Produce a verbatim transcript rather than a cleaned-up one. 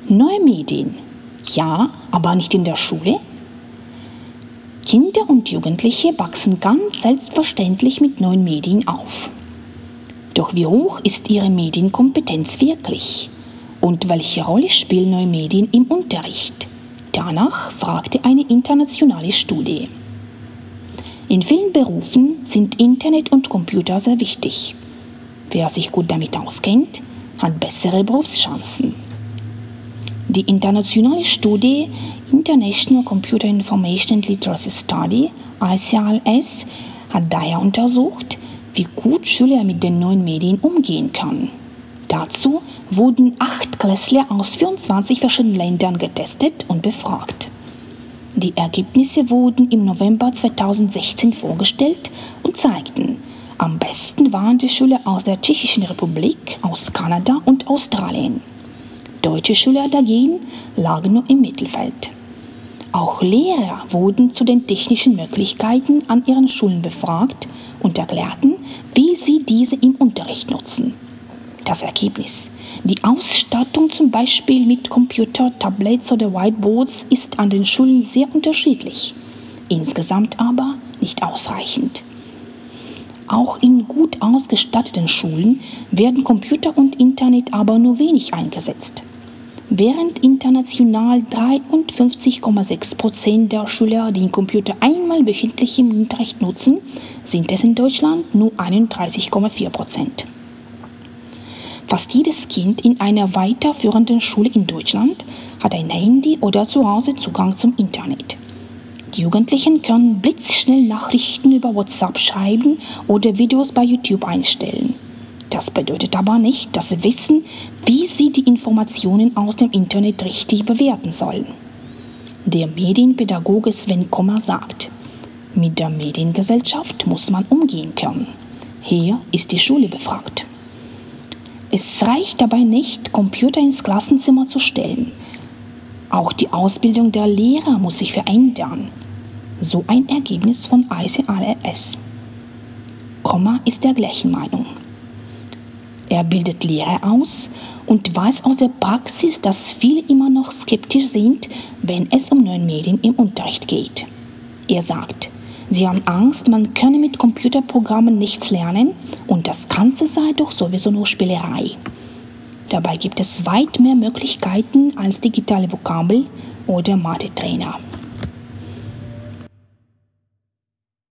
Neue Medien. Ja, aber nicht in der Schule? Kinder und Jugendliche wachsen ganz selbstverständlich mit neuen Medien auf. Doch wie hoch ist ihre Medienkompetenz wirklich? Und welche Rolle spielen neue Medien im Unterricht? Danach fragte eine internationale Studie. In vielen Berufen sind Internet und Computer sehr wichtig. Wer sich gut damit auskennt, hat bessere Berufschancen. Die internationale Studie International Computer Information Literacy Study, I C L S, hat daher untersucht, wie gut Schüler mit den neuen Medien umgehen können. Dazu wurden acht Klässler aus vierundzwanzig verschiedenen Ländern getestet und befragt. Die Ergebnisse wurden im November zweitausendsechzehn vorgestellt und zeigten, am besten waren die Schüler aus der Tschechischen Republik, aus Kanada und Australien. Deutsche Schüler dagegen lagen nur im Mittelfeld. Auch Lehrer wurden zu den technischen Möglichkeiten an ihren Schulen befragt und erklärten, wie sie diese im Unterricht nutzen. Das Ergebnis: Die Ausstattung zum Beispiel mit Computer, Tablets oder Whiteboards ist an den Schulen sehr unterschiedlich, insgesamt aber nicht ausreichend. Auch in gut ausgestatteten Schulen werden Computer und Internet aber nur wenig eingesetzt. Während international dreiundfünfzig Komma sechs Prozent der Schüler den Computer einmal wöchentlich im Unterricht nutzen, sind es in Deutschland nur einunddreißig Komma vier Prozent. Fast jedes Kind in einer weiterführenden Schule in Deutschland hat ein Handy oder zu Hause Zugang zum Internet. Die Jugendlichen können blitzschnell Nachrichten über WhatsApp schreiben oder Videos bei YouTube einstellen. Das bedeutet aber nicht, dass sie wissen, wie sie die Informationen aus dem Internet richtig bewerten sollen. Der Medienpädagoge Sven Kommer sagt: Mit der Mediengesellschaft muss man umgehen können. Hier ist die Schule befragt. Es reicht dabei nicht, Computer ins Klassenzimmer zu stellen. Auch die Ausbildung der Lehrer muss sich verändern. So ein Ergebnis von I C L S. Kommer ist der gleichen Meinung. Er bildet Lehrer aus und weiß aus der Praxis, dass viele immer noch skeptisch sind, wenn es um neue Medien im Unterricht geht. Er sagt, sie haben Angst, man könne mit Computerprogrammen nichts lernen und das Ganze sei doch sowieso nur Spielerei. Dabei gibt es weit mehr Möglichkeiten als digitale Vokabel oder Mathe-Trainer.